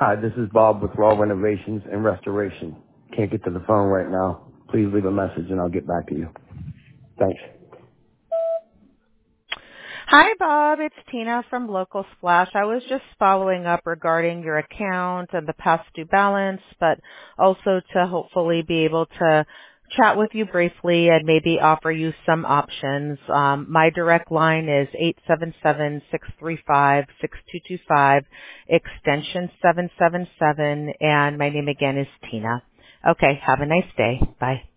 Hi, this is Bob with Raw Renovations and Restoration. Can't get to the phone right now. Please leave a message and I'll get back to you. Thanks. Hi, Bob. It's Tina from Local Splash. I was just following up regarding your account and the past due balance, but also to hopefully be able to chat with you briefly and maybe offer you some options. My direct line is 877-635-6225, extension 777, and my name again is Tina. Okay, have a nice day. Bye.